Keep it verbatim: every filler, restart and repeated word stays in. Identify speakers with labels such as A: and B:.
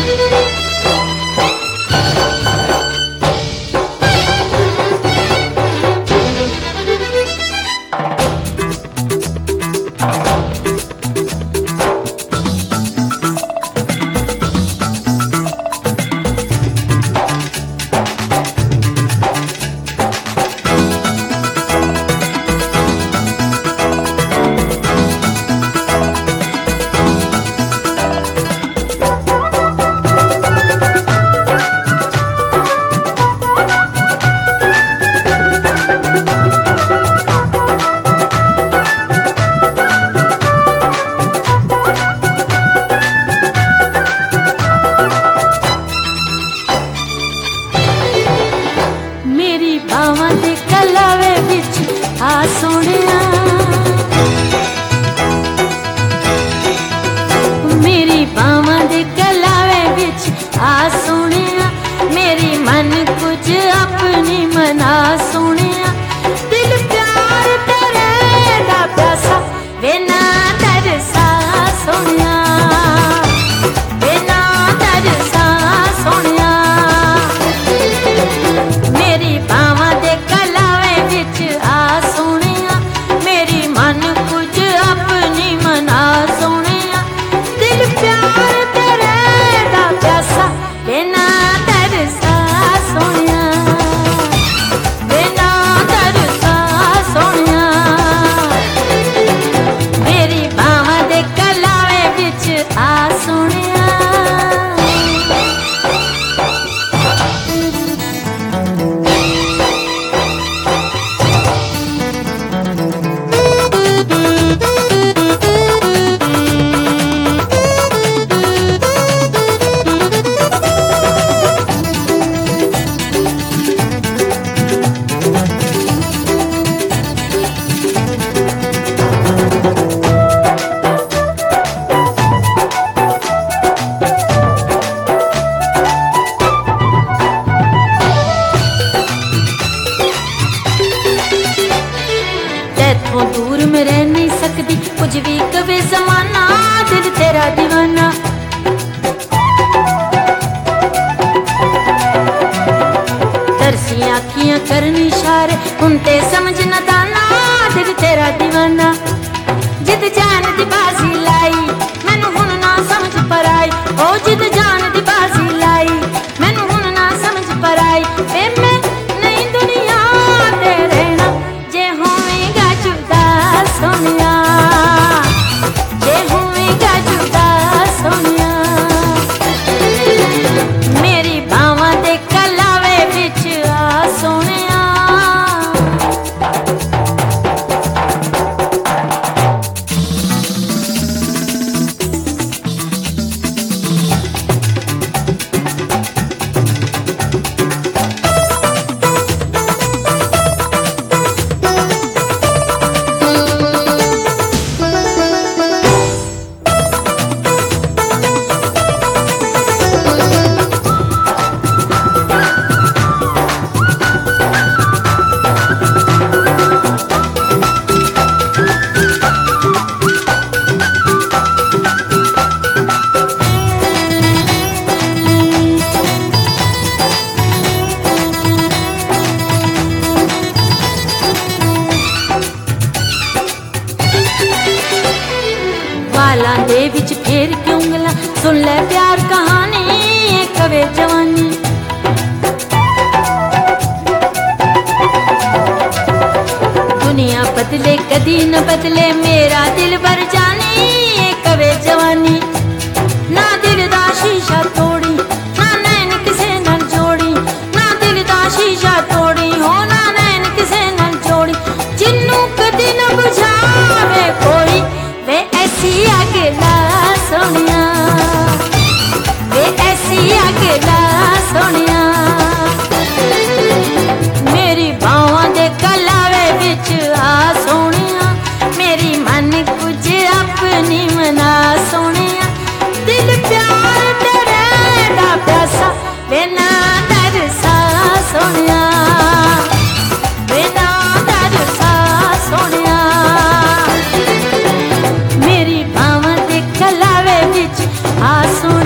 A: कुछ भी कभी जमाना, दिल तेरा दीवाना। तरसी आखियां करनी इशारे, उनते समझ न दाना, दिल तेरा दीवाना। जिद जान दी बाजी लाई, मैनू हुण ना समझ पर आई। ओ जिद जान दी बाजी लाई, मैनू हुण ना समझ पर आई। वे मैं नहीं दुनिया ते रहना, जे होवेगा जुदा सोनिया, जे होवेगा जुदा सोनिया। मेरी बावां दे कलावे विच आ सोनिया। वालां दे विच फेर के उंगला, सुन ले प्यार कहानी ये कवे जवानी। दुनिया बदले कदी न बदले, मेरा दिल भर जानी ये कवे जवानी। ना दिल दा शीशा तोड़ी, ना नैन किसे नाल जोड़ी, ना दिल दा शीशा तोड़ी, हो ना नैन किसे नाल जोड़ी। जिन्नू कदी न बुझावे कोई, वे ऐसी अग ला सोनिया, वे ऐसी अग ला सोनिया। मेरी बावां दे कलावे विच आ सोनिया, मेरी मन कुछ अपनी मना सोनिया। दिल प्यार तेरे दा प्यासा, वे ना तरसा सोनिया, वे ना तरसा सोनिया। मेरी बावां दे कलावे विच आ सोनिया।